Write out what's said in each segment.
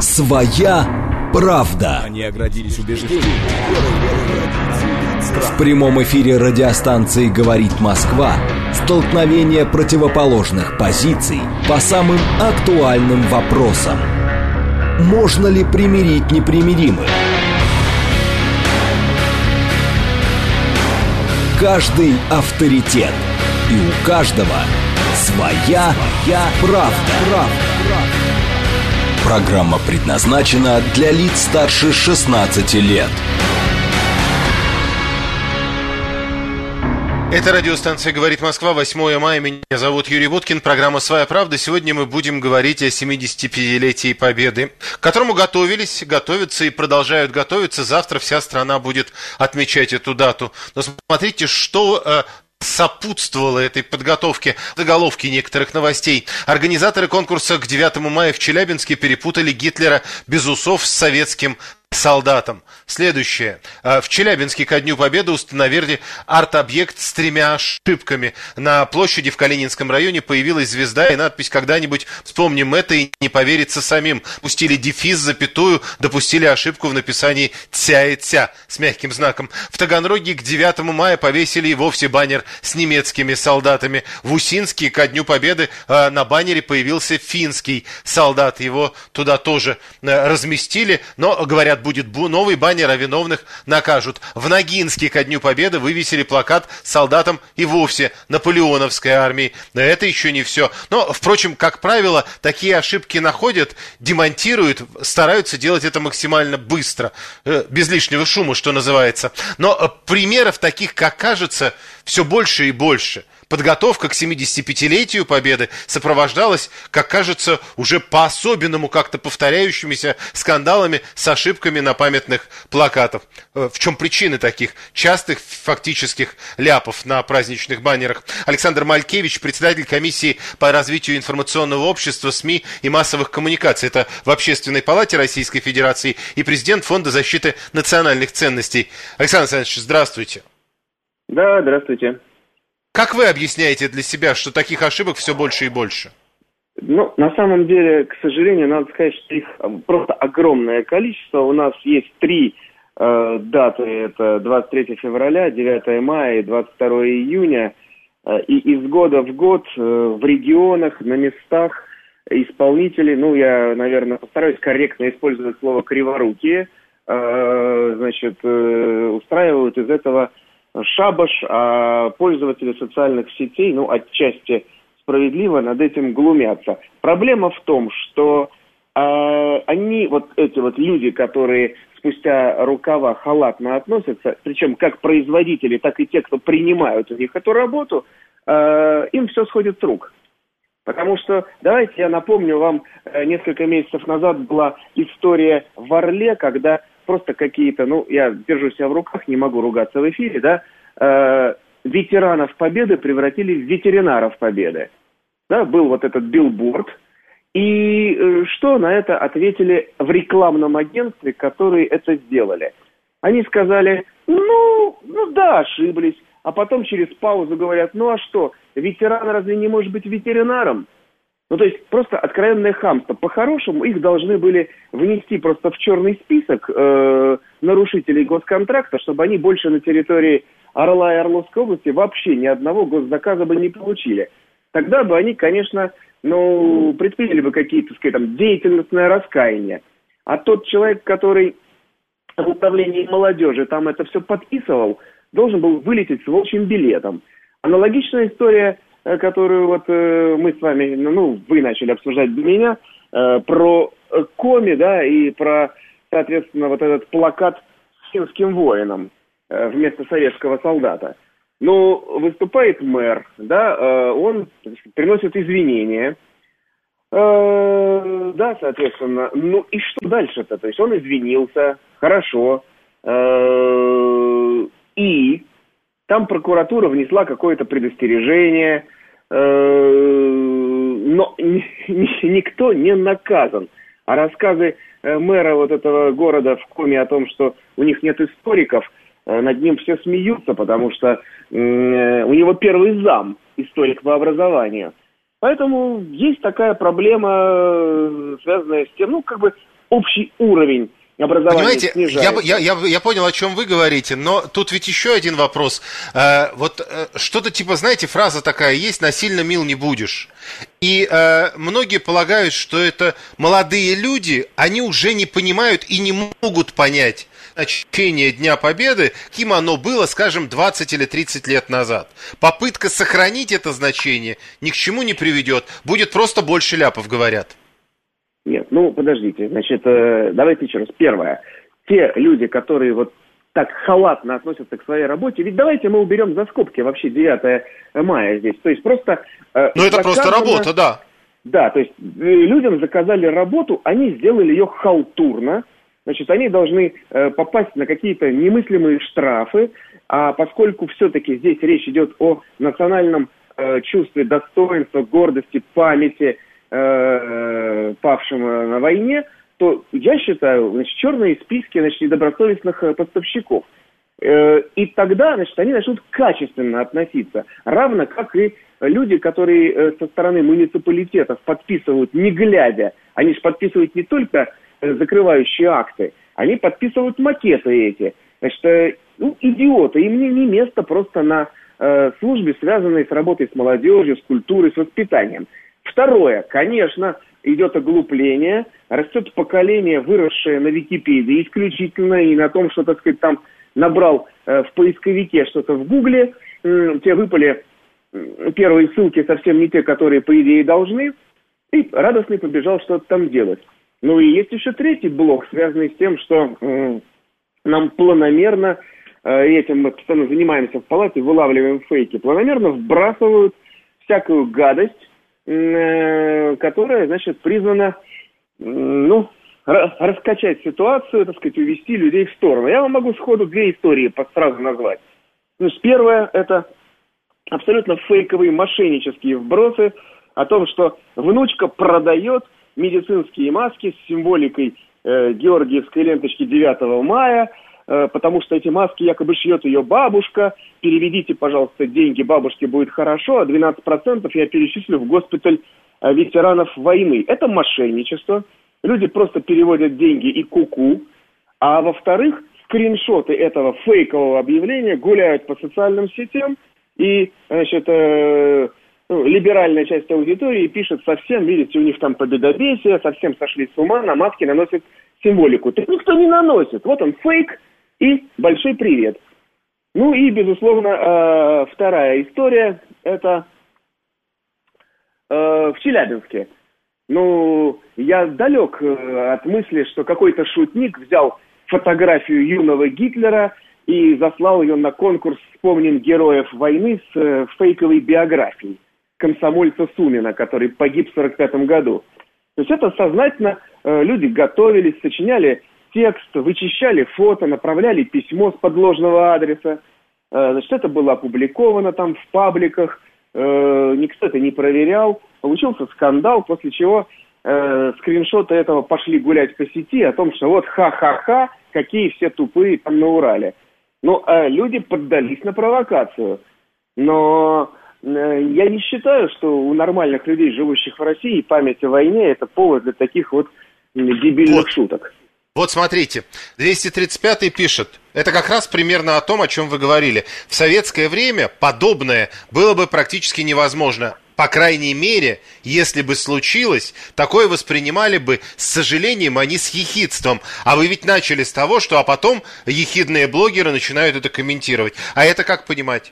Своя правда. Они оградились убеждениями. В прямом эфире радиостанции «Говорит Москва» столкновение противоположных позиций по самым актуальным вопросам. Можно ли примирить непримиримых? Каждый авторитет, и у каждого своя правда. Программа предназначена для лиц старше 16 лет. Это радиостанция «Говорит Москва», 8 мая. Меня зовут Юрий Буткин. Программа «Своя правда». Сегодня мы будем говорить о 75-летии Победы, к которому готовятся и продолжают готовиться. Завтра вся страна будет отмечать эту дату. Но смотрите, что сопутствовало этой подготовке. Заголовки некоторых новостей. Организаторы конкурса к 9 мая в Челябинске перепутали Гитлера без усов с советским солдатам. Следующее. В Челябинске ко Дню Победы установили арт-объект с 3 ошибками. На площади в Калининском районе появилась звезда и надпись «Когда-нибудь вспомним это и не поверится самим». Пустили дефис, запятую, допустили ошибку в написании «тя» и «тя» с мягким знаком. В Таганроге к 9 мая повесили и вовсе баннер с немецкими солдатами. В Усинске ко Дню Победы на баннере появился финский солдат. Его туда тоже разместили, но, говорят, будет новый баннер, а виновных накажут. В Ногинске ко Дню Победы вывесили плакат с солдатом и вовсе наполеоновской армии. Но это еще не все. Но, впрочем, как правило, такие ошибки находят, демонтируют, стараются делать это максимально быстро, без лишнего шума, что называется. Но примеров таких, как кажется, все больше и больше. Подготовка к 75-летию Победы сопровождалась, как кажется, уже по-особенному как-то повторяющимися скандалами с ошибками на памятных плакатах. В чем причины таких частых фактических ляпов на праздничных баннерах? Александр Малькевич, председатель комиссии по развитию информационного общества, СМИ и массовых коммуникаций. Это в Общественной палате Российской Федерации и президент Фонда защиты национальных ценностей. Александр Александрович, здравствуйте. Да, здравствуйте. Как вы объясняете для себя, что таких ошибок все больше и больше? Ну, на самом деле, к сожалению, надо сказать, что их просто огромное количество. У нас есть 3 даты. Это 23 февраля, 9 мая и 22 июня. И из года в год в регионах, на местах исполнители, ну, я, наверное, постараюсь корректно использовать слово «криворукие», устраивают из этого шабаш, а пользователи социальных сетей, ну, отчасти справедливо над этим глумятся. Проблема в том, что они, вот эти вот люди, которые спустя рукава халатно относятся, причем как производители, так и те, кто принимают у них эту работу, им все сходит с рук. Потому что, давайте я напомню вам, несколько месяцев назад была история в Орле, когда просто какие-то, ну, я держу себя в руках, не могу ругаться в эфире, да, ветеранов Победы превратили в ветеринаров Победы. Да, был вот этот билборд. И что на это ответили в рекламном агентстве, которые это сделали? Они сказали, ну да, ошиблись. А потом через паузу говорят, ну а что, ветеран разве не может быть ветеринаром? Ну, то есть, просто откровенное хамство. По-хорошему, их должны были внести просто в черный список нарушителей госконтракта, чтобы они больше на территории Орла и Орловской области вообще ни одного госзаказа бы не получили. Тогда бы они, конечно, предприняли бы какие-то, так сказать, там, деятельностное раскаяние. А тот человек, который в управлении молодежи там это все подписывал, должен был вылететь с волчьим билетом. Аналогичная история, которую вот мы с вами, вы начали обсуждать до меня, про Коми, да, и про, соответственно, вот этот плакат с финским воином вместо советского солдата. Выступает мэр, да, он приносит извинения, да, соответственно, и что дальше-то? То есть он извинился, хорошо, и там прокуратура внесла какое-то предостережение, но никто не наказан. А рассказы мэра вот этого города в Коми о том, что у них нет историков, над ним все смеются, потому что у него первый зам, историк по образованию. Поэтому есть такая проблема, связанная с тем, общий уровень образования понимаете, снижается. я понял, о чем вы говорите, но тут ведь еще один вопрос. Что-то типа, знаете, фраза такая есть: «насильно мил не будешь». И многие полагают, что это молодые люди, они уже не понимают и не могут понять значение Дня Победы, каким оно было, скажем, 20 или 30 лет назад. Попытка сохранить это значение ни к чему не приведет, будет просто больше ляпов, говорят. Нет, подождите, значит, давайте еще раз. Первое, те люди, которые вот так халатно относятся к своей работе, ведь давайте мы уберем за скобки вообще 9 мая здесь, то есть просто... это просто работа, да. Да, то есть людям заказали работу, они сделали ее халтурно, значит, они должны попасть на какие-то немыслимые штрафы, а поскольку все-таки здесь речь идет о национальном чувстве достоинства, гордости, памяти павшим на войне, то я считаю, значит, черные списки, значит, недобросовестных поставщиков. И тогда, значит, они начнут качественно относиться, равно как и люди, которые со стороны муниципалитетов подписывают, не глядя, они же подписывают не только закрывающие акты, они подписывают макеты эти. Значит, идиоты, им не место просто на службе, связанной с работой с молодежью, с культурой, с воспитанием. Второе, конечно, идет оглупление, растет поколение, выросшее на Википедии исключительно и на том, что, так сказать, там набрал в поисковике что-то в Гугле, те выпали первые ссылки совсем не те, которые, по идее, должны, и радостный побежал что-то там делать. Ну и есть еще третий блок, связанный с тем, что нам планомерно, этим мы постоянно занимаемся в палате, вылавливаем фейки, планомерно вбрасывают всякую гадость, которая, значит, призвана, раскачать ситуацию, так сказать, увести людей в сторону. Я вам могу сходу две истории сразу назвать. Значит, первое – это абсолютно фейковые мошеннические вбросы о том, что внучка продает медицинские маски с символикой георгиевской ленточки 9 мая, потому что эти маски якобы шьет ее бабушка. Переведите, пожалуйста, деньги, бабушке будет хорошо, а 12% я перечислю в госпиталь ветеранов войны. Это мошенничество. Люди просто переводят деньги и ку-ку. А во-вторых, скриншоты этого фейкового объявления гуляют по социальным сетям, и, значит, либеральная часть аудитории пишет: совсем, видите, у них там победобесие, совсем сошли с ума, на маски наносят символику. Так никто не наносит. Вот он, фейк, и большой привет. Ну и, безусловно, вторая история, это в Челябинске. Я далек от мысли, что какой-то шутник взял фотографию юного Гитлера и заслал ее на конкурс «Вспомним героев войны» с фейковой биографией комсомольца Сумина, который погиб в 1945 году. То есть это сознательно люди готовились, сочиняли текст, вычищали фото, направляли письмо с подложного адреса. Значит, это было опубликовано там в пабликах, никто это не проверял. Получился скандал, после чего скриншоты этого пошли гулять по сети о том, что вот ха-ха-ха, какие все тупые там на Урале. Люди поддались на провокацию. Но я не считаю, что у нормальных людей, живущих в России, память о войне – это повод для таких вот дебильных шуток. Вот смотрите, 235-й пишет, это как раз примерно о том, о чем вы говорили. В советское время подобное было бы практически невозможно. По крайней мере, если бы случилось, такое воспринимали бы с сожалением, а не с ехидством. А вы ведь начали с того, что потом ехидные блогеры начинают это комментировать. А это как понимать?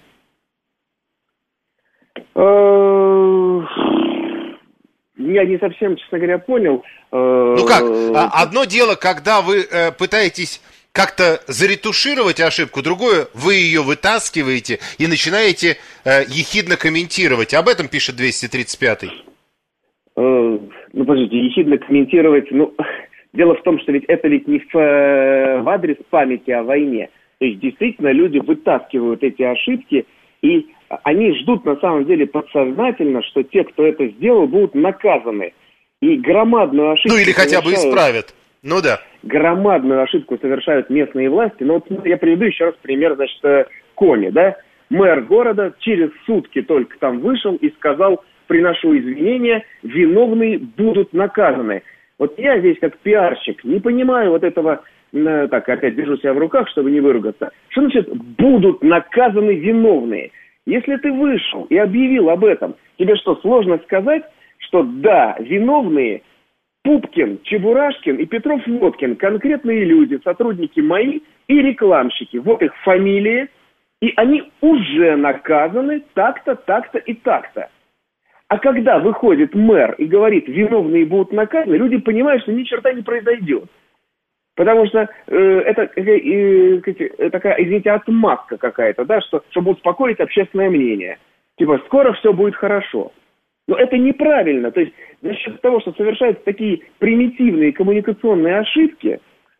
Я не совсем, честно говоря, понял. Одно дело, когда вы пытаетесь как-то заретушировать ошибку, другое, вы ее вытаскиваете и начинаете ехидно комментировать. Об этом пишет 235-й. Подождите, ехидно комментировать, дело в том, что ведь это ведь не в адрес памяти о войне. То есть действительно люди вытаскивают эти ошибки, и они ждут на самом деле подсознательно, что те, кто это сделал, будут наказаны. И громадную ошибку или хотя бы исправят. Громадную ошибку совершают местные власти. Я приведу еще раз пример, значит, Коми, да? Мэр города через сутки только там вышел и сказал: приношу извинения, виновные будут наказаны. Вот я здесь как пиарщик не понимаю вот этого, так, опять держу себя в руках, чтобы не выругаться. Что значит «будут наказаны виновные»? Если ты вышел и объявил об этом, тебе что, сложно сказать, что да, виновные Пупкин, Чебурашкин и Петров-Водкин, конкретные люди, сотрудники мои и рекламщики. Вот их фамилии, и они уже наказаны так-то, так-то и так-то. А когда выходит мэр и говорит, виновные будут наказаны, люди понимают, что ни черта не произойдет. Потому что это такая, извините, отмазка какая-то, да, чтобы успокоить общественное мнение. Типа, скоро все будет хорошо. Но это неправильно. То есть за счет того, что совершаются такие примитивные коммуникационные ошибки,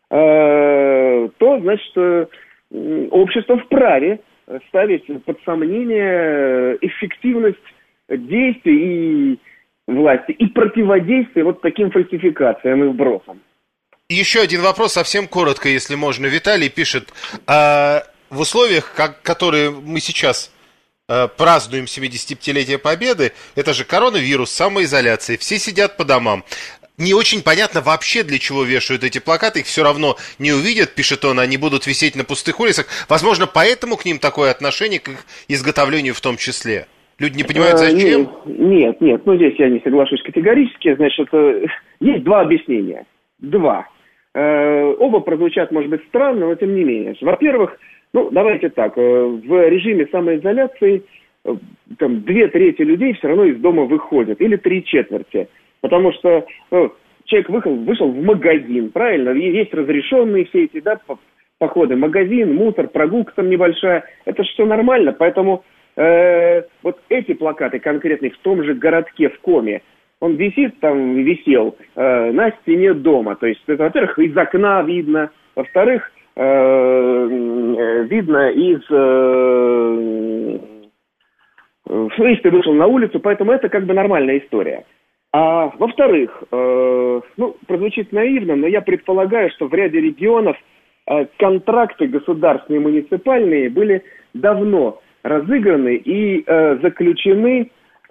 то, значит, общество вправе ставить под сомнение эффективность действий и власти и противодействия вот таким фальсификациям и вбросам. Еще один вопрос, совсем коротко, если можно. Виталий пишет, в условиях, которые мы сейчас празднуем 75-летие Победы, это же коронавирус, самоизоляция, все сидят по домам. Не очень понятно вообще, для чего вешают эти плакаты, их все равно не увидят, пишет он, они будут висеть на пустых улицах. Возможно, поэтому к ним такое отношение, к их изготовлению в том числе. Люди не понимают, зачем? Нет, здесь я не соглашусь категорически. Значит, есть два объяснения. Два. Оба прозвучат, может быть, странно, но тем не менее. Во-первых, давайте так, в режиме самоизоляции там 2/3 людей все равно из дома выходят, или 3/4. Потому что человек вышел в магазин, правильно? Есть разрешенные все эти походы. Магазин, мусор, прогулка там небольшая. Это же все нормально, поэтому вот эти плакаты конкретные в том же городке, в Коме, он висел на стене дома. То есть, это, во-первых, из окна видно, во-вторых, видно если ты вышел на улицу, поэтому это как бы нормальная история. А во-вторых, прозвучит наивно, но я предполагаю, что в ряде регионов контракты государственные и муниципальные были давно разыграны и заключены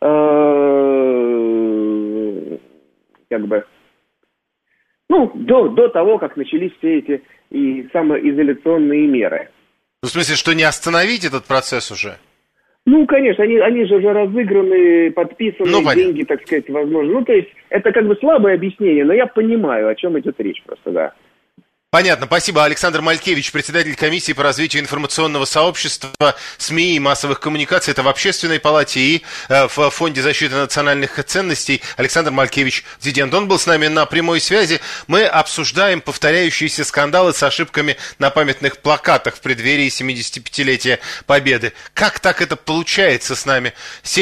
до того, как начались все эти и самоизоляционные меры. В смысле, что не остановить этот процесс уже? Конечно, они же уже разыграны, подписаны, деньги, так сказать, возможно. То есть, это как бы слабое объяснение, но я понимаю, о чем идет речь просто, да. Понятно, спасибо. Александр Малькевич, председатель комиссии по развитию информационного сообщества, СМИ и массовых коммуникаций. Это в Общественной палате и в Фонде защиты национальных ценностей. Александр Малькевич, президент. Он был с нами на прямой связи. Мы обсуждаем повторяющиеся скандалы с ошибками на памятных плакатах в преддверии 75-летия Победы. Как так это получается с нами?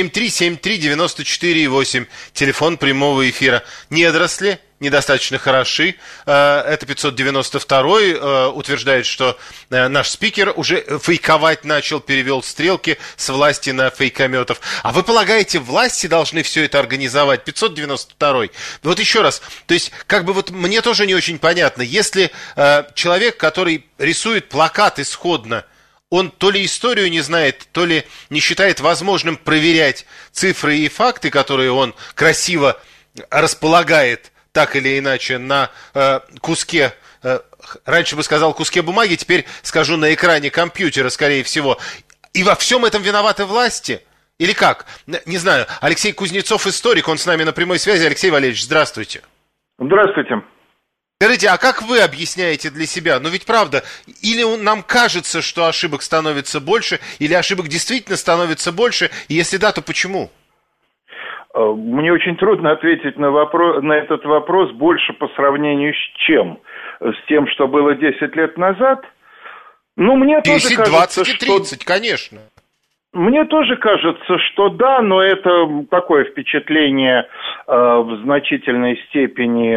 7373948, телефон прямого эфира. Недоросли недостаточно хороши. Это 592-й утверждает, что наш спикер уже фейковать начал, перевел стрелки с власти на фейкометов. А вы полагаете, власти должны все это организовать? 592-й. Вот еще раз. То есть, мне тоже не очень понятно. Если человек, который рисует плакат исходно, он то ли историю не знает, то ли не считает возможным проверять цифры и факты, которые он красиво располагает, так или иначе, на куске, раньше бы сказал куске бумаги, теперь скажу на экране компьютера, скорее всего. И во всем этом виноваты власти? Или как? Не знаю. Алексей Кузнецов, историк, он с нами на прямой связи. Алексей Валерьевич, здравствуйте. Здравствуйте. Скажите, а как вы объясняете для себя? Ведь правда, или нам кажется, что ошибок становится больше, или ошибок действительно становится больше, и если да, то почему? Мне очень трудно ответить на этот вопрос больше по сравнению с чем? С тем, что было 10 лет назад? Мне 10, тоже кажется, 20 и 30, конечно. Мне тоже кажется, что да, но это такое впечатление в значительной степени,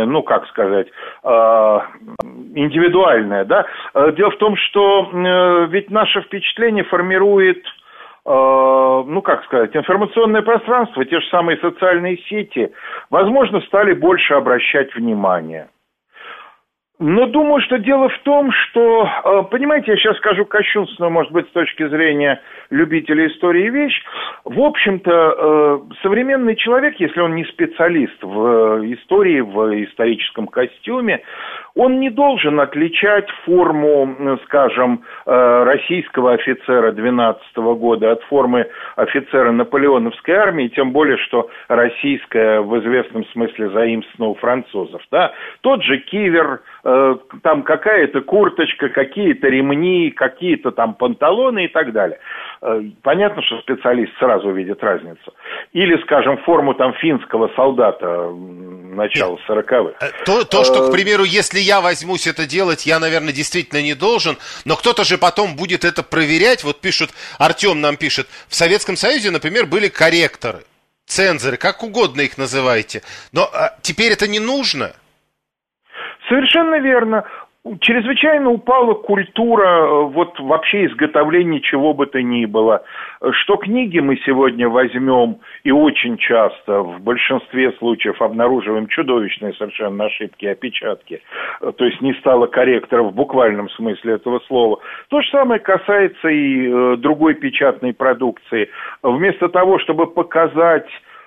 индивидуальное, да. Дело в том, что ведь наше впечатление формирует информационное пространство, те же самые социальные сети, возможно, стали больше обращать внимание. Но думаю, что дело в том, что, понимаете, я сейчас скажу кощунственную, может быть, с точки зрения любителей истории вещь. В общем-то, современный человек, если он не специалист в истории, в историческом костюме, он не должен отличать форму, скажем, российского офицера 12 года от формы офицера наполеоновской армии, тем более, что российская в известном смысле заимствована у французов. Да? Тот же кивер, там какая-то курточка, какие-то ремни, какие-то там панталоны и так далее. Понятно, что специалист сразу увидит разницу. Или, скажем, форму там финского солдата начала 40-х. То, что, к примеру, если я возьмусь это делать, я, наверное, действительно не должен, но кто-то же потом будет это проверять. Вот пишут, Артем нам пишет, в Советском Союзе, например, были корректоры, цензоры, как угодно их называйте. Но теперь это не нужно. Совершенно верно. Чрезвычайно упала культура вот вообще изготовления чего бы то ни было. Что книги мы сегодня возьмем и очень часто, в большинстве случаев обнаруживаем чудовищные совершенно ошибки, опечатки. То есть не стало корректора в буквальном смысле этого слова. То же самое касается и другой печатной продукции. Вместо того, чтобы показать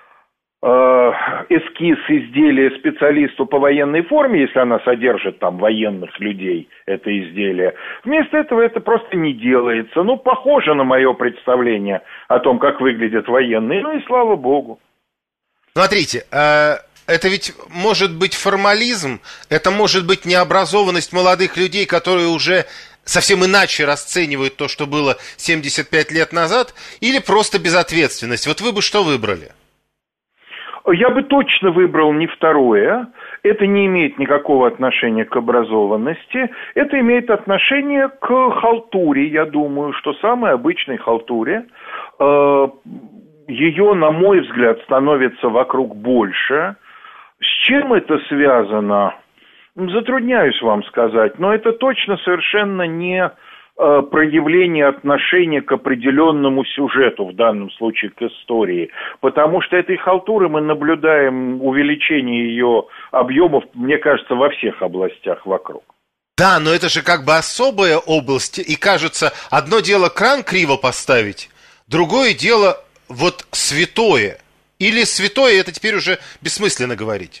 эскиз изделия специалисту по военной форме, если она содержит там военных людей, это изделие. Вместо этого это просто не делается. Ну, похоже на мое представление о том, как выглядят военные. Ну и слава богу. Смотрите, это ведь может быть формализм, это может быть необразованность молодых людей, которые уже совсем иначе расценивают то, что было 75 лет назад, или просто безответственность. Вот вы бы что выбрали? Я бы точно выбрал не второе. Это не имеет никакого отношения к образованности. Это имеет отношение к халтуре, я думаю, что самой обычной халтуре. Ее, на мой взгляд, становится вокруг больше. С чем это связано? Затрудняюсь вам сказать, но это точно совершенно не проявление отношения к определенному сюжету, в данном случае к истории. Потому что этой халтуры мы наблюдаем увеличение ее объемов, мне кажется, во всех областях вокруг. Да, но это же как бы особая область, и кажется, одно дело кран криво поставить, другое дело вот святое. Или святое, это теперь уже бессмысленно говорить.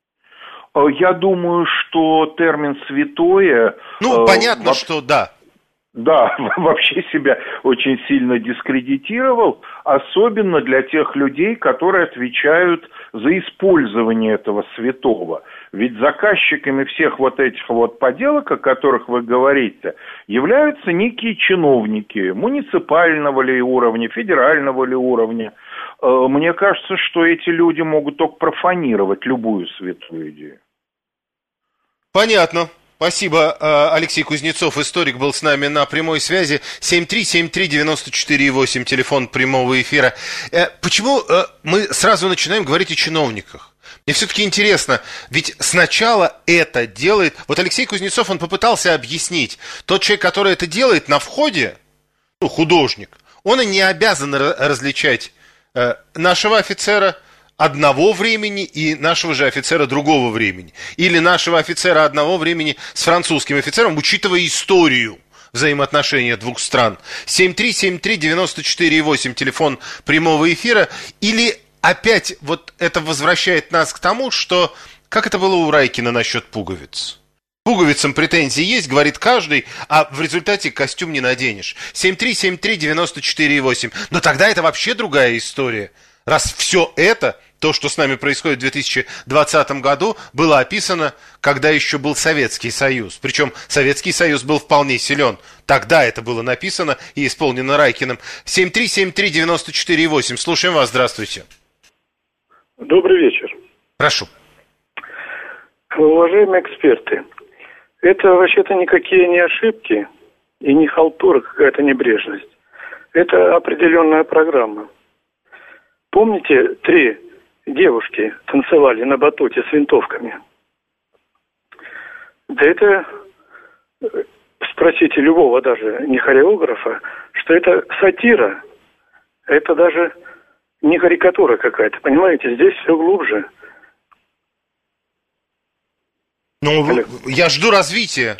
Я думаю, что термин «святое». Ну, понятно, что да. Да, вообще себя очень сильно дискредитировал, особенно для тех людей, которые отвечают за использование этого святого. Ведь заказчиками всех вот этих вот поделок, о которых вы говорите, являются некие чиновники муниципального ли уровня, федерального ли уровня. Мне кажется, что эти люди могут только профанировать любую святую идею. Понятно. Спасибо. Алексей Кузнецов, историк, был с нами на прямой связи. 7373948, телефон прямого эфира. Почему мы сразу начинаем говорить о чиновниках? Мне все-таки интересно, ведь сначала это делает... Вот Алексей Кузнецов, он попытался объяснить. Тот человек, который это делает на входе, ну, художник, он и не обязан различать нашего офицера одного времени и нашего же офицера другого времени. Или нашего офицера одного времени с французским офицером, учитывая историю взаимоотношения двух стран. 7373948, телефон прямого эфира. Или опять вот это возвращает нас к тому, что... Как это было у Райкина насчет пуговиц? Пуговицам претензии есть, говорит каждый, а в результате костюм не наденешь. 7373948. Но тогда это вообще другая история. Раз все это, то, что с нами происходит в 2020 году, было описано, когда еще был Советский Союз. Причем Советский Союз был вполне силен. Тогда это было написано и исполнено Райкиным. 7373948. Слушаем вас. Здравствуйте. Добрый вечер. Прошу. Уважаемые эксперты, это вообще-то никакие не ошибки и не халтура, какая-то небрежность. Это определенная программа. Помните, 3 девушки танцевали на батуте с винтовками? Да это, спросите любого даже не хореографа, что это сатира. Это даже не карикатура какая-то, понимаете? Здесь все глубже. Ну, я жду развития.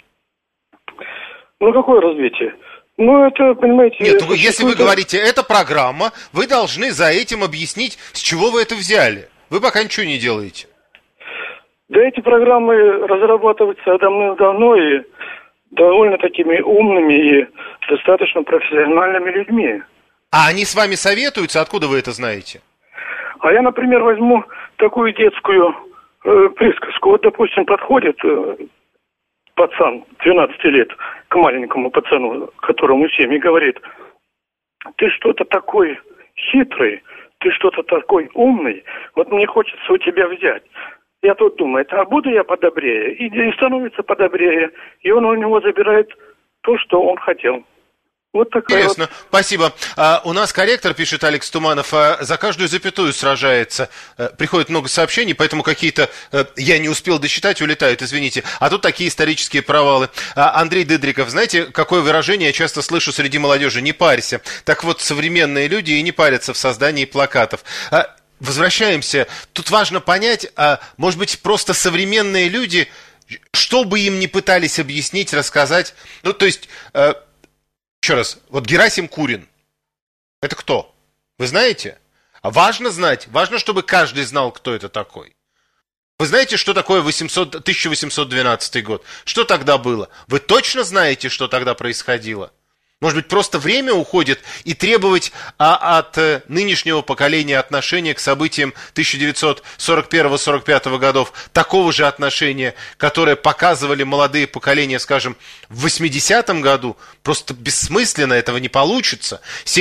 Ну, какое развитие? Ну, это, понимаете... Нет, ну, если вы говорите, это программа, вы должны за этим объяснить, с чего вы это взяли. Вы пока ничего не делаете. Да эти программы разрабатываются давно и довольно такими умными и достаточно профессиональными людьми. А они с вами советуются? Откуда вы это знаете? А я, например, возьму такую детскую присказку. Вот, допустим, подходит пацан 12 лет к маленькому пацану, которому 7, и говорит: ты что-то такой хитрый, ты что-то такой умный, вот мне хочется у тебя взять. Я тут думаю, а буду я подобрее? И становится подобрее, и он у него забирает то, что он хотел. Вот такая Интересно, вот. Спасибо. У нас корректор, пишет Алекс Туманов, за каждую запятую сражается. Приходит много сообщений, поэтому какие-то я не успел досчитать, улетают, извините. А тут такие исторические провалы. Андрей Дыдриков, знаете, какое выражение я часто слышу среди молодежи? Не парься. Так вот, современные люди и не парятся в создании плакатов. Возвращаемся. Тут важно понять, может быть, просто современные люди, что бы им ни пытались объяснить, рассказать, ну, то есть... Еще раз, вот Герасим Курин, это кто? Вы знаете? Важно знать, важно, чтобы каждый знал, кто это такой. Вы знаете, что такое 1812 год? Что тогда было? Вы точно знаете, что тогда происходило? Может быть, просто время уходит, и требовать от нынешнего поколения отношения к событиям 1941-45 годов такого же отношения, которое показывали молодые поколения, скажем, в 80-м году, просто бессмысленно, этого не получится.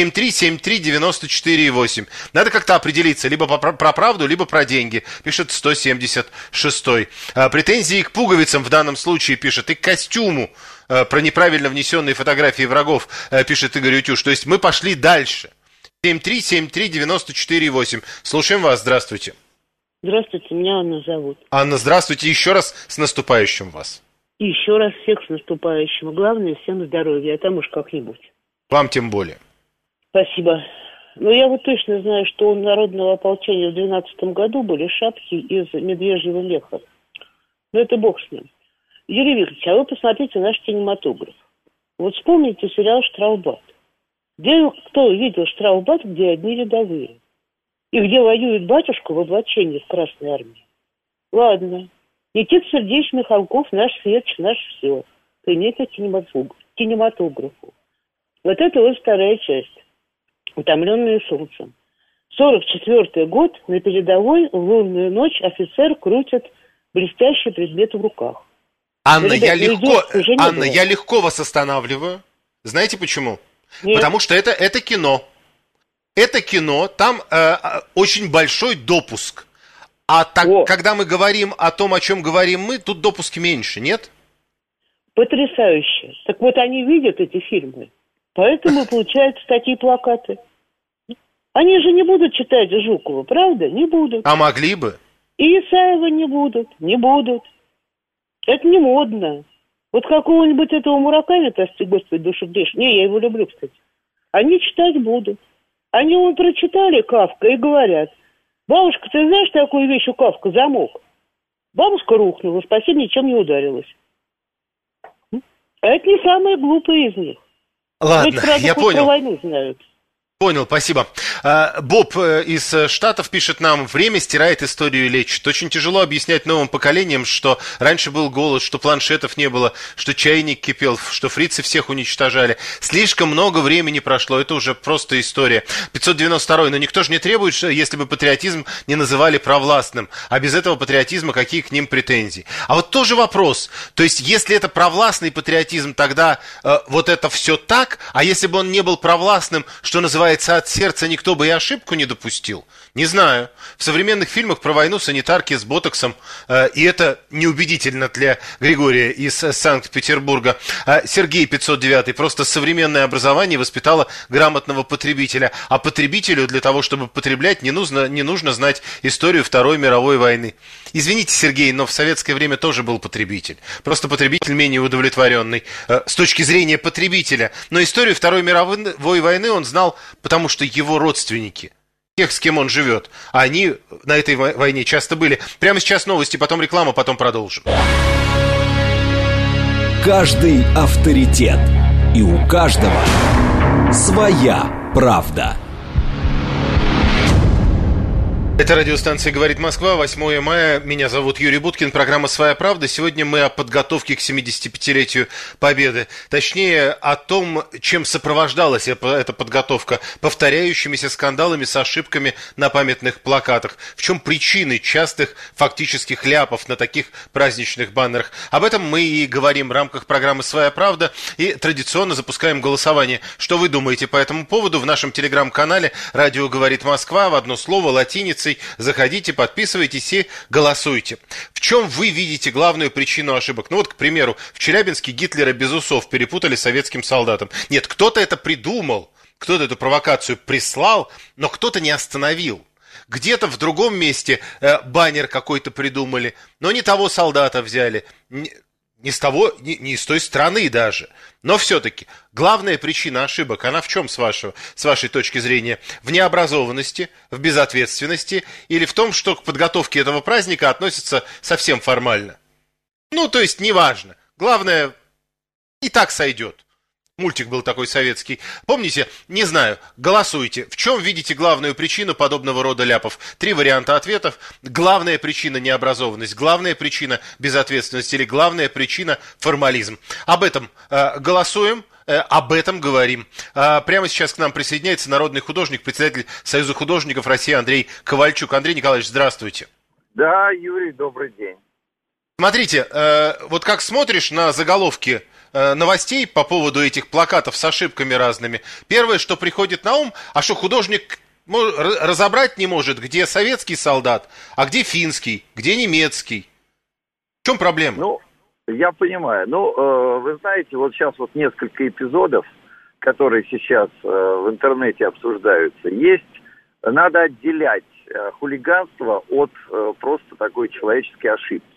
7373948. Надо как-то определиться, либо про правду, либо про деньги, пишет 176-й. Претензии к пуговицам в данном случае, пишет, и к костюму. Про неправильно внесенные фотографии врагов, пишет Игорь Утюж. То есть мы пошли дальше. 7373948. Слушаем вас. Здравствуйте. Здравствуйте, меня Анна зовут. Анна, здравствуйте. Еще раз с наступающим вас. И еще раз всех с наступающим. Главное, всем здоровья, а там уж как-нибудь. Вам тем более. Спасибо. Но я вот точно знаю, что у народного ополчения в 2012 году были шапки из медвежьего меха. Но это бог с ним. Юрий Викторович, а вы посмотрите наш кинематограф. Вот вспомните сериал «Штрафбат». Кто видел «Штрафбат», где одни рядовые? И где воюет батюшка в облачении в Красной Армии? Ладно. Никита Сергеевич Михалков, наш светоч, наш все. Принято кинематографу. Вот это вот вторая часть. «Утомленные солнцем». 44-й год, на передовой в лунную ночь офицер крутит блестящий предмет в руках. Анна, я легко вас останавливаю. Знаете почему? Нет. Потому что это кино. Это кино, там очень большой допуск. А так, когда мы говорим о том, о чем говорим мы, тут допуск меньше, нет? Потрясающе. Так вот, они видят эти фильмы, поэтому получают такие плакаты. Они же не будут читать Жукова, правда? Не будут. А могли бы? И Исаева не будут. Это не модно. Вот какого-нибудь этого Мураками, прости господи, душу грешную. Не, я его люблю, кстати. Они читать будут. Они вон прочитали Кафка и говорят: бабушка, ты знаешь такую вещь у Кафка? Замок. Бабушка рухнула, спасибо, ничем не ударилась. А это не самые глупые из них. Ладно, ведь, правда, я понял. Про войну знают. Понял, спасибо. Боб из Штатов пишет нам: время стирает, историю лечит. Очень тяжело объяснять новым поколениям, что раньше был голод, что планшетов не было, что чайник кипел, что фрицы всех уничтожали. Слишком много времени прошло, это уже просто история. 592. Но никто же не требует, если бы патриотизм не называли провластным. А без этого патриотизма какие к ним претензии? А вот тоже вопрос. То есть, если это провластный патриотизм, тогда вот это все так, а если бы он не был провластным, что называется от сердца, никто бы и ошибку не допустил? Не знаю. В современных фильмах про войну санитарки с ботоксом, и это неубедительно для Григория из Санкт-Петербурга. Сергей 509. Просто современное образование воспитало грамотного потребителя. А потребителю для того, чтобы потреблять, не нужно знать историю Второй мировой войны. Извините, Сергей, но в советское время тоже был потребитель. Просто потребитель менее удовлетворенный с точки зрения потребителя. Но историю Второй мировой войны он знал, потому что его родственники тех, с кем он живет. А они на этой войне часто были. Прямо сейчас новости, потом реклама, потом продолжим. Каждый авторитет. И у каждого своя правда. Это радиостанция «Говорит Москва», 8 мая. Меня зовут Юрий Буткин, программа «Своя правда». Сегодня мы о подготовке к 75-летию Победы. Точнее, о том, чем сопровождалась эта подготовка. Повторяющимися скандалами с ошибками на памятных плакатах. В чем причины частых фактических ляпов на таких праздничных баннерах. Об этом мы и говорим в рамках программы «Своя правда». И традиционно запускаем голосование. Что вы думаете по этому поводу? В нашем телеграм-канале «Радио говорит Москва» в одно слово, латиницей. Заходите, подписывайтесь и голосуйте. В чем вы видите главную причину ошибок? Ну вот, к примеру, в Челябинске Гитлера без усов перепутали с советским солдатом. Нет, кто-то это придумал, кто-то эту провокацию прислал, но кто-то не остановил. Где-то в другом месте баннер какой-то придумали, но не того солдата взяли, не с той страны даже. Но все-таки главная причина ошибок, она в чем, с вашей точки зрения? В необразованности, в безответственности или в том, что к подготовке этого праздника относятся совсем формально? Ну, то есть, неважно. Главное, и так сойдет. Мультик был такой советский. Помните? Не знаю. Голосуйте. В чем видите главную причину подобного рода ляпов? 3 варианта ответов. Главная причина — необразованность. Главная причина — безответственность. Или главная причина — формализм. Об этом голосуем. Об этом говорим. Прямо сейчас к нам присоединяется народный художник, председатель Союза художников России Андрей Ковальчук. Андрей Николаевич, здравствуйте. Да, Юрий, добрый день. Смотрите, вот как смотришь на заголовки новостей по поводу этих плакатов с ошибками разными, первое, что приходит на ум, а что художник разобрать не может, где советский солдат, а где финский, где немецкий. В чем проблема? Ну, я понимаю. Вы знаете, вот сейчас вот несколько эпизодов, которые сейчас в интернете обсуждаются, надо отделять хулиганство от просто такой человеческой ошибки.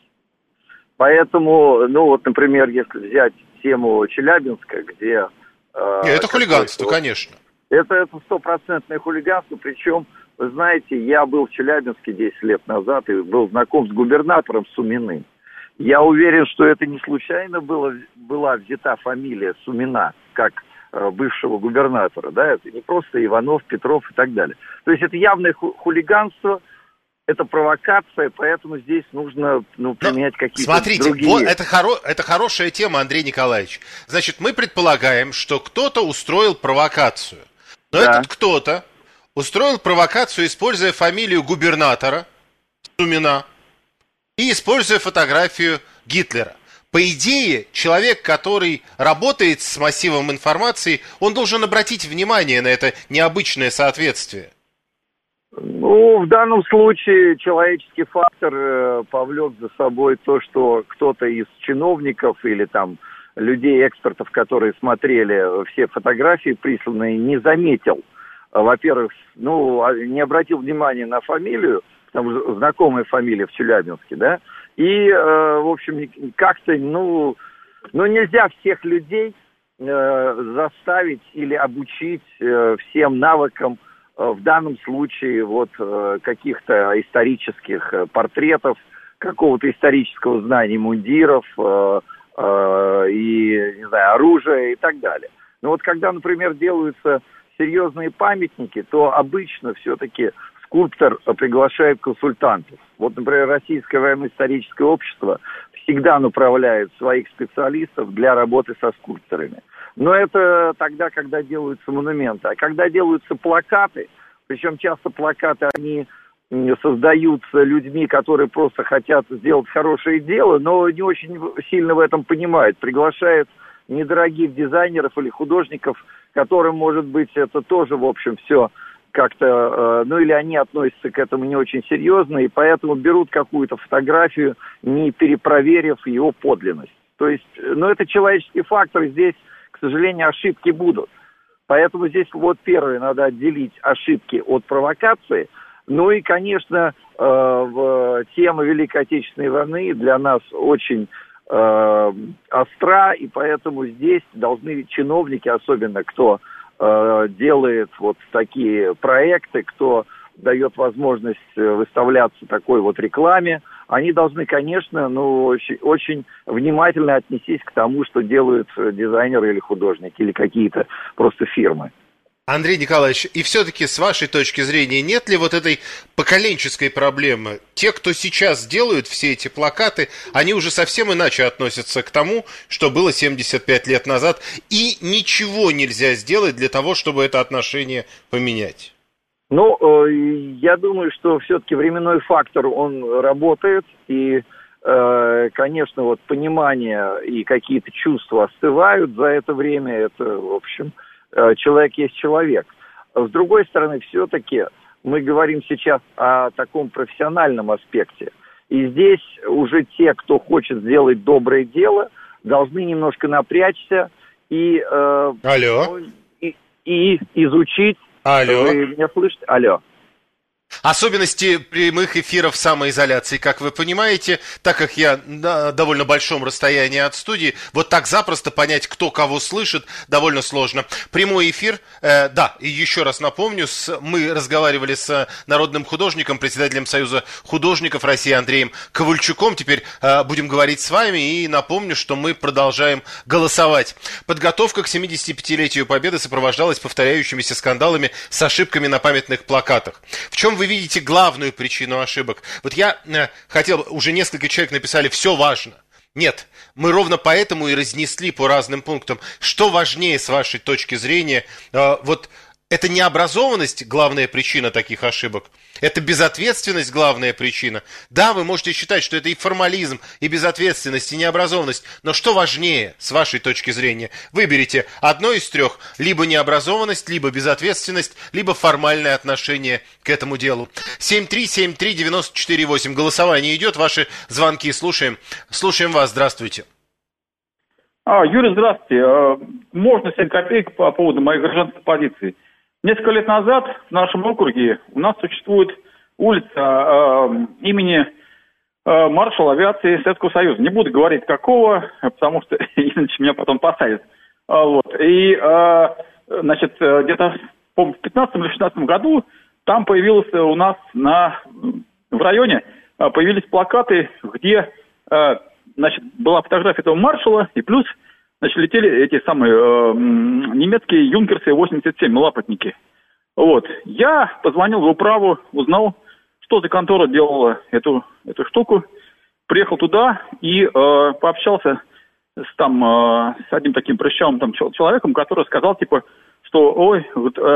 Поэтому, например, если взять тему Челябинска, где... Это хулиганство, конечно. Это стопроцентное хулиганство, причем, вы знаете, я был в Челябинске 10 лет назад и был знаком с губернатором Суминым. Я уверен, что это не случайно была взята фамилия Сумина, как бывшего губернатора, да, это не просто Иванов, Петров и так далее. То есть это явное хулиганство, это провокация, поэтому здесь нужно применять какие-то другие... Смотрите, это хорошая тема, Андрей Николаевич. Значит, мы предполагаем, что кто-то устроил провокацию. Но этот кто-то устроил провокацию, используя фамилию губернатора Сумина и используя фотографию Гитлера. По идее, человек, который работает с массивом информации, он должен обратить внимание на это необычное соответствие. В данном случае человеческий фактор повлек за собой то, что кто-то из чиновников или там людей, экспертов, которые смотрели все фотографии присланные, не заметил. Во-первых, не обратил внимания на фамилию, там знакомая фамилия в Челябинске, да, и, в общем, как-то, нельзя всех людей заставить или обучить всем навыкам, в данном случае каких-то исторических портретов, какого-то исторического знания мундиров и, не знаю, оружия и так далее. Но когда, например, делаются серьезные памятники, то обычно все-таки скульптор приглашает консультантов. Например, Российское военно-историческое общество всегда направляет своих специалистов для работы со скульпторами. Но это тогда, когда делаются монументы. А когда делаются плакаты, причем часто плакаты, они создаются людьми, которые просто хотят сделать хорошее дело, но не очень сильно в этом понимают. Приглашают недорогих дизайнеров или художников, которым, может быть, это тоже, в общем, все как-то, или они относятся к этому не очень серьезно, и поэтому берут какую-то фотографию, не перепроверив ее подлинность. То есть, это человеческий фактор, здесь, к сожалению, ошибки будут. Поэтому здесь первое, надо отделить ошибки от провокации. И, конечно, тема Великой Отечественной войны для нас очень остра, и поэтому здесь должны чиновники, особенно кто делает такие проекты, кто дает возможность выставляться такой вот рекламе, они должны, конечно, очень, очень внимательно отнестись к тому, что делают дизайнеры или художники, или какие-то просто фирмы. Андрей Николаевич, и все-таки с вашей точки зрения, нет ли вот этой поколенческой проблемы? Те, кто сейчас делают все эти плакаты, они уже совсем иначе относятся к тому, что было 75 лет назад, и ничего нельзя сделать для того, чтобы это отношение поменять. Я думаю, что все-таки временной фактор, он работает, и, конечно, вот понимание и какие-то чувства остывают за это время, это, в общем, человек есть человек. С другой стороны, все-таки мы говорим сейчас о таком профессиональном аспекте, и здесь уже те, кто хочет сделать доброе дело, должны немножко напрячься и изучить. Алло. Вы меня слышите? Алло. Особенности прямых эфиров самоизоляции, как вы понимаете, так как я на довольно большом расстоянии от студии, вот так запросто понять, кто кого слышит, довольно сложно. Прямой эфир, да, и еще раз напомню, мы разговаривали с народным художником, председателем Союза художников России Андреем Ковальчуком. Теперь будем говорить с вами, и напомню, что мы продолжаем голосовать. Подготовка к 75-летию Победы сопровождалась повторяющимися скандалами с ошибками на памятных плакатах. В чем вы видите главную причину ошибок? Вот я хотел, уже несколько человек написали, все важно. Нет, мы ровно поэтому и разнесли по разным пунктам. Что важнее с вашей точки зрения? Вот это необразованность главная причина таких ошибок? Это безответственность главная причина? Да, вы можете считать, что это и формализм, и безответственность, и необразованность. Но что важнее с вашей точки зрения? Выберите одно из трех. Либо необразованность, либо безответственность, либо формальное отношение к этому делу. 7373948. Голосование идет. Ваши звонки слушаем. Слушаем вас. Здравствуйте. Юрий, здравствуйте. Можно 7 копеек по поводу моей гражданской позиции. Несколько лет назад в нашем округе у нас существует улица имени маршала авиации Советского Союза. Не буду говорить какого, потому что иначе меня потом посадят. И, значит, где-то в 15 или 16 году там появилось у нас в районе появились плакаты, где, значит, была фотография этого маршала, и плюс, значит, летели эти самые немецкие юнкерсы 87, лапотники. Я позвонил в управу, узнал, что за контора делала эту штуку, приехал туда и пообщался с одним таким прыщавым человеком, который сказал, что, я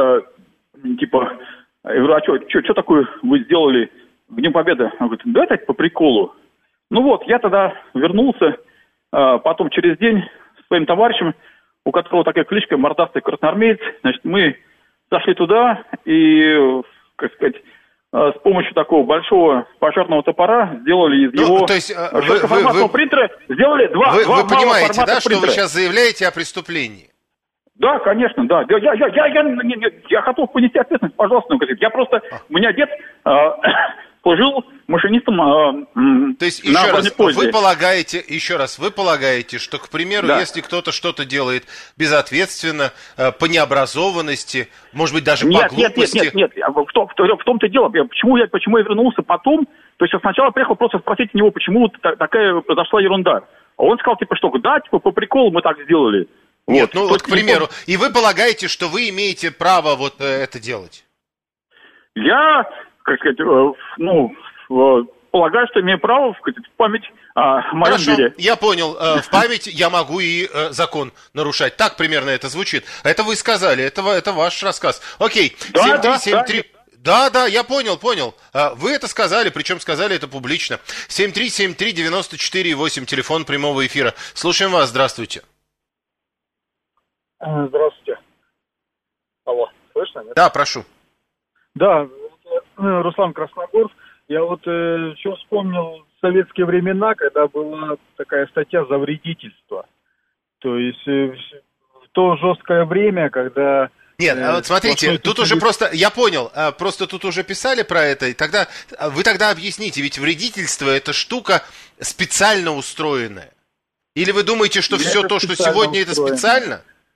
говорю, что такое вы сделали в Днем Победы? Он говорит, да это по приколу. Я тогда вернулся, потом через день с своим товарищем, у которого такая кличка мордастый красноармеец, значит, мы зашли туда и, с помощью такого большого пожарного топора сделали из его широкоформатного принтера, сделали два Вы понимаете, да, принтера. что вы сейчас заявляете о преступлении? Да, конечно, да. Я готов понести ответственность, пожалуйста. У меня дед служил машинистом То есть, еще раз, вы полагаете, что, к примеру, если кто-то что-то делает безответственно, по необразованности, может быть, даже по глупости... Нет, в том-то и дело. Почему я вернулся потом? То есть, я сначала приехал просто спросить у него, почему такая произошла ерунда. А он сказал, по приколу мы так сделали. Нет, к примеру, и вы полагаете, что вы имеете право это делать? Я, полагаю, что имею право в память о моем деле. Я понял. В память я могу и закон нарушать. Так примерно это звучит. Это вы сказали, это ваш рассказ. Окей. Да. Да, я понял. Вы это сказали, причем сказали это публично. 7373948, телефон прямого эфира. Слушаем вас, здравствуйте. Здравствуйте. Алло, слышно? Нет? Да, прошу. Да, Руслан Красногорск. Я еще вспомнил советские времена, когда была такая статья за вредительство. То есть в то жесткое время, когда... Нет, смотрите, тут уже просто, я понял, просто тут уже писали про это, и вы тогда объясните, ведь вредительство это штука специально устроенная. Или вы думаете, что все то, что сегодня, это специально?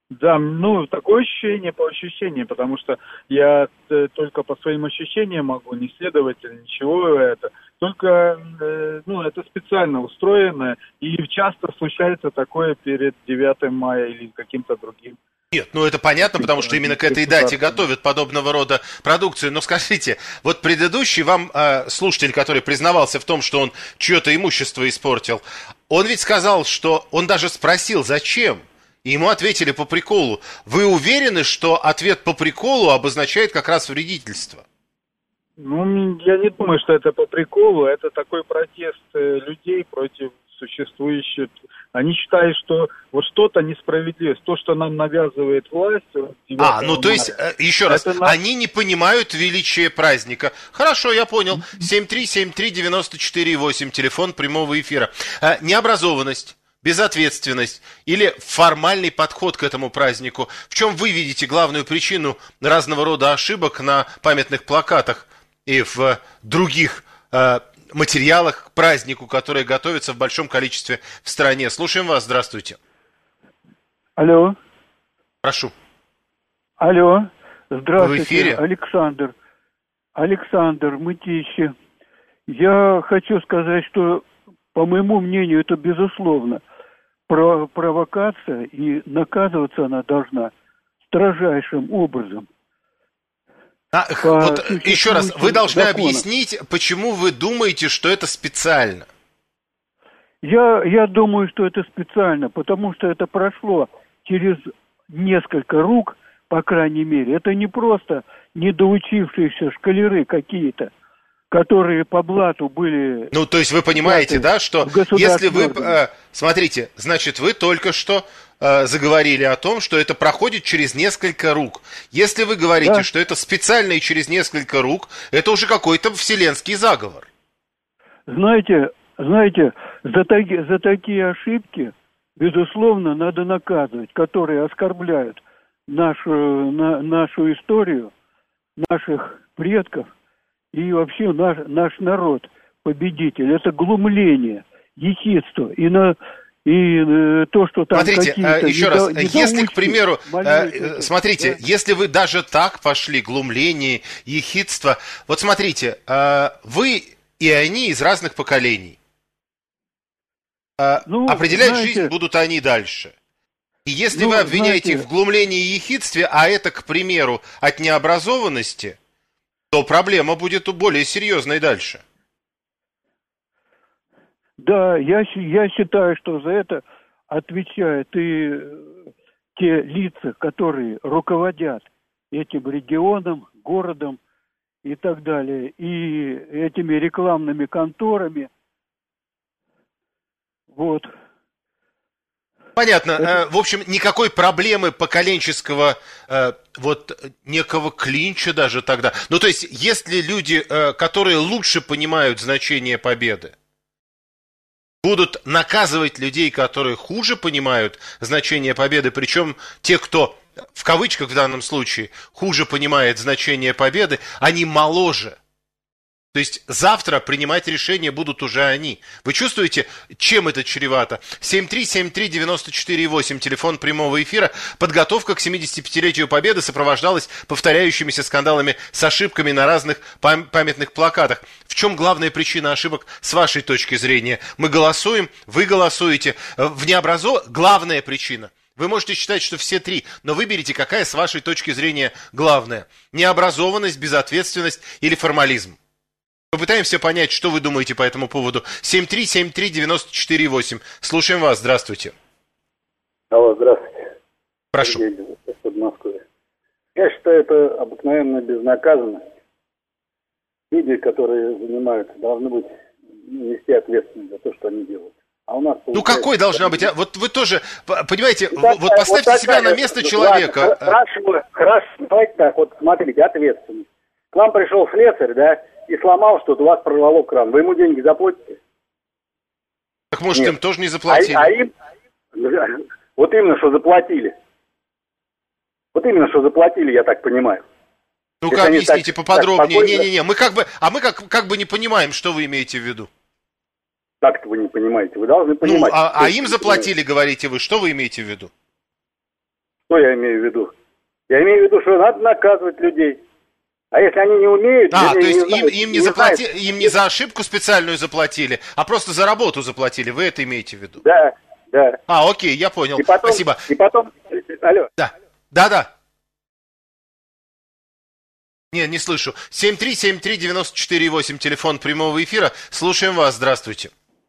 Да, ну, такое ощущение по ощущениям, потому что я только по своим ощущениям могу, не следователь, ничего это. Только, ну, это специально устроено, и часто случается такое перед 9 мая или каким-то другим. Нет, ну это понятно, потому что именно к этой дате готовят подобного рода продукцию. Но скажите, вот предыдущий вам слушатель, который признавался в том, что он чье-то имущество испортил, он ведь сказал, что он даже спросил, зачем? И ему ответили по приколу. Вы уверены, что ответ по приколу обозначает как раз вредительство? Ну, я не думаю, что это по приколу. Это такой протест людей против существующих. Они считают, что вот что-то несправедливо. То, что нам навязывает власть. Ну то есть, еще раз, они не понимают величия праздника. Хорошо, я понял. 7373948, телефон прямого эфира. Необразованность, безответственность или формальный подход к этому празднику. В чем вы видите главную причину разного рода ошибок на памятных плакатах и в других материалах к празднику, которые готовятся в большом количестве в стране? Слушаем вас, здравствуйте. Алло. Прошу. Алло, здравствуйте. Вы в эфире? Александр Мытищи. Я хочу сказать, что, по моему мнению, это безусловно провокация, и наказываться она должна строжайшим образом. Вот еще раз, вы должны объяснить, почему вы думаете, что это специально. Я думаю, что это специально, потому что это прошло через несколько рук, по крайней мере. Это не просто недоучившиеся школяры какие-то, которые по блату были... Ну, то есть вы понимаете, да, что если вы... Смотрите, значит, вы только что заговорили о том, что это проходит через несколько рук. Если вы говорите, что это специально и через несколько рук, это уже какой-то вселенский заговор. Знаете, за такие ошибки, безусловно, надо наказывать, которые оскорбляют нашу историю, наших предков и вообще наш народ победитель. Это глумление, ехидство и то, что там смотрите, какие-то... еще раз, если, к примеру, смотрите, если вы даже так пошли, глумление, ехидство, вот смотрите, вы и они из разных поколений. Определять жизнь будут они дальше. И если вы обвиняете их в глумлении и ехидстве, а это, к примеру, от необразованности, то проблема будет более серьезной дальше. Да, я считаю, что за это отвечают и те лица, которые руководят этим регионом, городом и так далее, и этими рекламными конторами. Вот. Понятно. В общем, никакой проблемы поколенческого, некого клинча даже тогда. Ну, то есть, если люди, которые лучше понимают значение победы, будут наказывать людей, которые хуже понимают значение победы, причем те, кто, в кавычках в данном случае, хуже понимает значение победы, они моложе. То есть завтра принимать решения будут уже они. Вы чувствуете, чем это чревато? 7373948, телефон прямого эфира. Подготовка к 75-летию Победы сопровождалась повторяющимися скандалами с ошибками на разных памятных плакатах. В чем главная причина ошибок с вашей точки зрения? Мы голосуем, вы голосуете. Главная причина. Вы можете считать, что все три, но выберите, какая с вашей точки зрения главная. Необразованность, безответственность или формализм? Попытаемся понять, что вы думаете по этому поводу. 7373948. Слушаем вас. Здравствуйте. Алло, здравствуйте. Прошу. Из Москвы. Я считаю, это обыкновенная безнаказанность. Люди, которые занимаются, должны нести ответственность за то, что они делают. А у нас какой должна быть? Вот вы тоже, понимаете, поставьте себя на место человека. Хорошо, давайте так, смотрите, ответственность. К вам пришел слесарь, да, и сломал что-то, у вас прорвало кран. Вы ему деньги заплатите? Так может, им тоже не заплатили? Им? Вот именно, что заплатили. Вот именно, что заплатили, я так понимаю. Ну-ка, объясните поподробнее. Не-не-не, мы как бы не понимаем, что вы имеете в виду. Как-то вы не понимаете, вы должны понимать. Им заплатили, говорите вы, что вы имеете в виду? Что я имею в виду? Я имею в виду, что надо наказывать людей. А если они не умеют... То есть им не за ошибку специальную заплатили, а просто за работу заплатили. Вы это имеете в виду? Да. Окей, я понял. Спасибо. И потом... Алло. Да. Не слышу. 7373948, телефон прямого эфира. Слушаем вас, здравствуйте.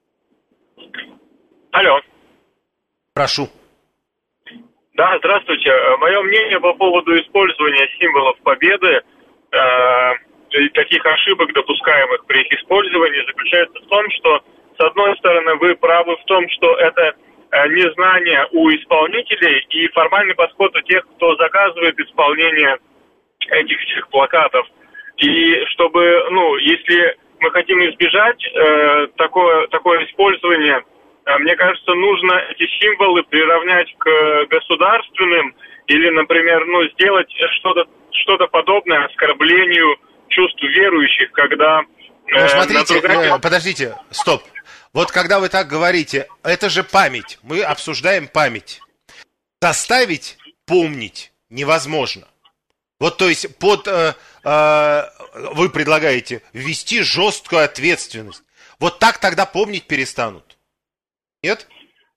Алло. Прошу. Да, здравствуйте. Мое мнение по поводу использования символов победы и таких ошибок, допускаемых при их использовании, заключается в том, что, с одной стороны, вы правы в том, что это незнание у исполнителей и формальный подход у тех, кто заказывает исполнение этих всех плакатов. И чтобы, если мы хотим избежать такое использование, мне кажется, нужно эти символы приравнять к государственным или, например, сделать что-то подобное оскорблению чувств верующих, когда... Смотрите, подождите, стоп. Вот когда вы так говорите, это же память. Мы обсуждаем память. Заставить помнить невозможно. Вот, то есть, вы предлагаете ввести жесткую ответственность. Вот так тогда помнить перестанут. Нет?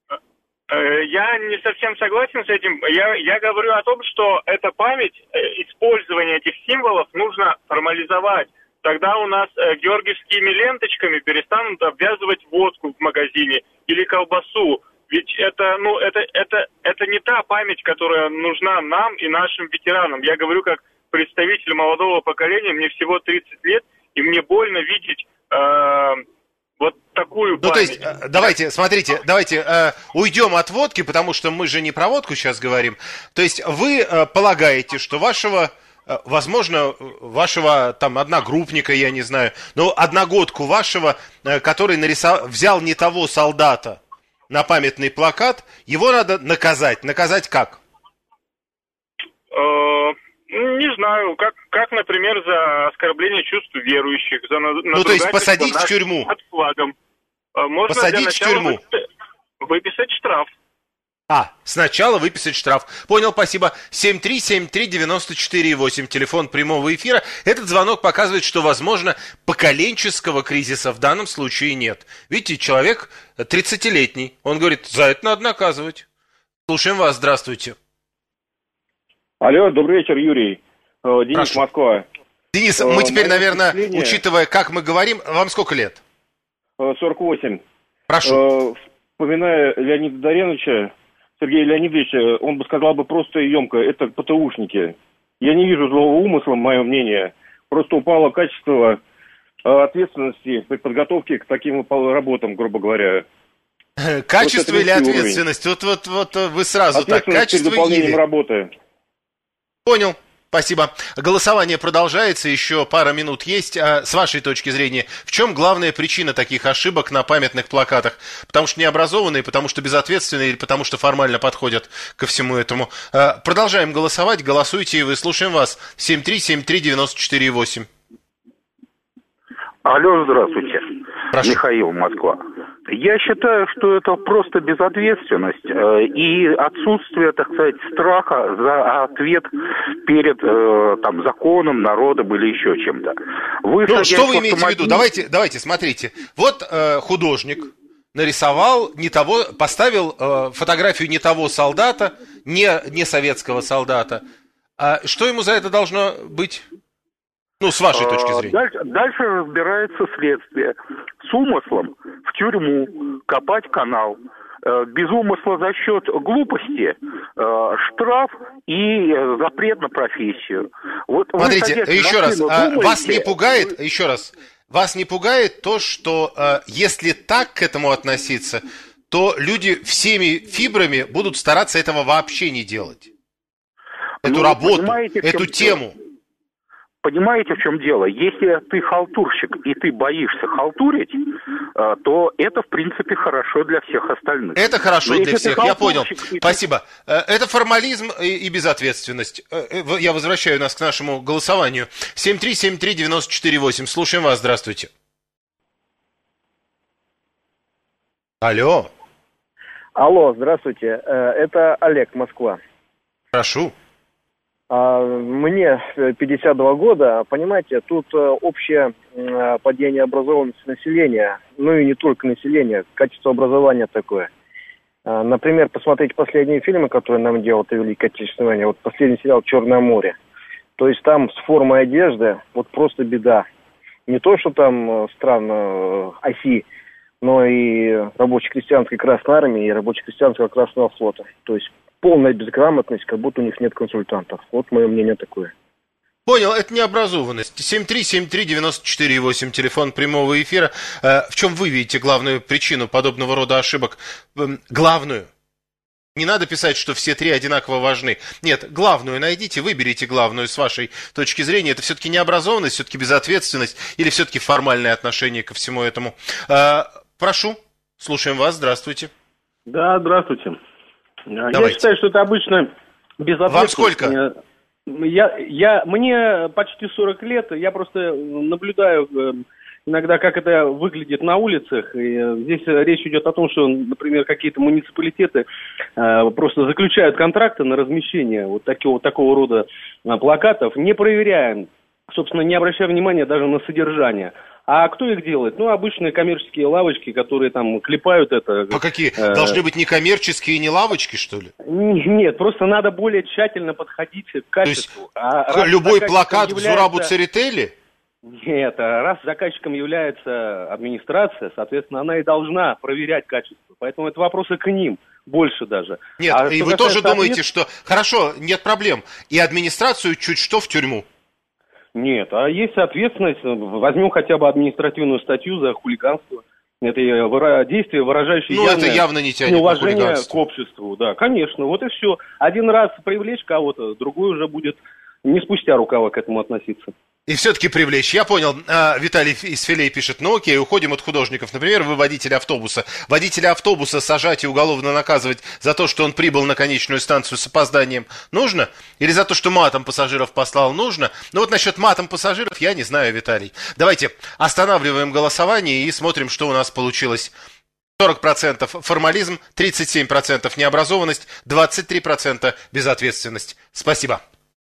Я не совсем согласен с этим. Я говорю о том, что эта память, использование этих символов нужно формализовать. Тогда у нас георгиевскими ленточками перестанут обвязывать водку в магазине или колбасу. Ведь это не та память, которая нужна нам и нашим ветеранам. Я говорю как представитель молодого поколения, мне всего 30 лет, и мне больно видеть вот такую память. То есть, давайте уйдем от водки, потому что мы же не про водку сейчас говорим. То есть вы полагаете, что вашего там одногруппника, я не знаю, но одногодку вашего, который взял не того солдата на памятный плакат, его надо наказать. Наказать как? Не знаю, как, например, за оскорбление чувств верующих, за надругательство то есть посадить в тюрьму? Над флагом. Можно посадить в тюрьму? Выписать штраф. Сначала выписать штраф. Понял, спасибо. 7373948, телефон прямого эфира. Этот звонок показывает, что, возможно, поколенческого кризиса в данном случае нет. Видите, человек 30-летний. Он говорит, за это надо наказывать. Слушаем вас, здравствуйте. Алло, добрый вечер, Юрий. Денис, Прошу. Москва. Денис, мы теперь, наверное, учитывая, как мы говорим, вам сколько лет? 48. Прошу. Вспоминая Леонида Дареновича, Сергея Леонидовича, он бы сказал просто и емко, это ПТУшники. Я не вижу злого умысла, мое мнение. Просто упало качество ответственности при подготовке к таким работам, грубо говоря. Качество или ответственность? Вот вы сразу так. Качество или работы. Понял. Спасибо. Голосование продолжается, еще пара минут есть. С вашей точки зрения, в чем главная причина таких ошибок на памятных плакатах? Потому что необразованные, потому что безответственные или потому что формально подходят ко всему этому? Продолжаем голосовать. Голосуйте, и вы. Слушаем вас. 7373948. Алло, здравствуйте. Прошу. Михаил, Москва. Я считаю, что это просто безответственность и отсутствие, так сказать, страха за ответ перед законом, народом или еще чем-то. Что вы имеете в виду? Давайте, смотрите. Вот художник нарисовал не того, поставил фотографию не того солдата, не советского солдата. Что ему за это должно быть? С вашей точки зрения. Дальше разбирается следствие. С умыслом в тюрьму, копать канал. Без умысла за счет глупости штраф и запрет на профессию. Смотрите, еще раз, вас не пугает то, что если так к этому относиться, то люди всеми фибрами будут стараться этого вообще не делать. Эту работу, эту тему. Понимаете, в чем дело? Если ты халтурщик и ты боишься халтурить, то это, в принципе, хорошо для всех остальных. Это хорошо для всех, я понял. Спасибо. Это формализм и безответственность. Я возвращаю нас к нашему голосованию. 7373948. Слушаем вас, здравствуйте. Алло, здравствуйте. Это Олег, Москва. Прошу. Мне 52 года, понимаете, тут общее падение образованности населения, ну и не только населения, качество образования такое. Например, посмотреть последние фильмы, которые нам делают о Великой Отечественной войне. Вот последний сериал «Черное море». То есть там с формой одежды вот просто беда. Не то, что там стран оси, но и рабоче-крестьянской Красной Армии, и рабоче-крестьянского Красного флота. То есть полная безграмотность, как будто у них нет консультантов. Вот мое мнение такое. Понял, это необразованность. 7373948, телефон прямого эфира. В чем вы видите главную причину подобного рода ошибок? Главную. Не надо писать, что все три одинаково важны. Нет, главную найдите, выберите главную с вашей точки зрения. Это все-таки необразованность, все-таки безответственность или все-таки формальное отношение ко всему этому? Прошу, слушаем вас, здравствуйте. Да, здравствуйте. Давайте. Я считаю, что это обычно безответственно. Вам сколько? Мне почти 40 лет, я просто наблюдаю иногда, как это выглядит на улицах. И здесь речь идет о том, что, например, какие-то муниципалитеты просто заключают контракты на размещение вот такого рода плакатов, не проверяя, собственно, не обращая внимания даже на содержание. А кто их делает? Ну, обычные коммерческие лавочки, которые там клепают это. А какие? Должны быть не коммерческие, не лавочки, что ли? Нет, просто надо более тщательно подходить к качеству. То есть любой плакат к Зурабу Церетели? Нет, раз заказчиком является администрация, соответственно, она и должна проверять качество. Поэтому это вопросы к ним, больше даже. Нет, и вы тоже думаете, что... Хорошо, нет проблем. И администрацию чуть что в тюрьму? Нет, а есть ответственность. Возьмем хотя бы административную статью за хулиганство. Это действие, выражающее явно не тянет неуважение к обществу. Да, конечно, вот и все. Один раз привлечь кого-то, другой уже будет не спустя рукава к этому относиться. И все-таки привлечь. Я понял. Виталий из Филей пишет, ну окей, уходим от художников. Например, вы водитель автобуса. Водителя автобуса сажать и уголовно наказывать за то, что он прибыл на конечную станцию с опозданием, нужно? Или за то, что матом пассажиров послал, нужно? Ну вот насчет матом пассажиров я не знаю, Виталий. Давайте останавливаем голосование и смотрим, что у нас получилось. 40% формализм, 37% необразованность, 23% безответственность. Спасибо.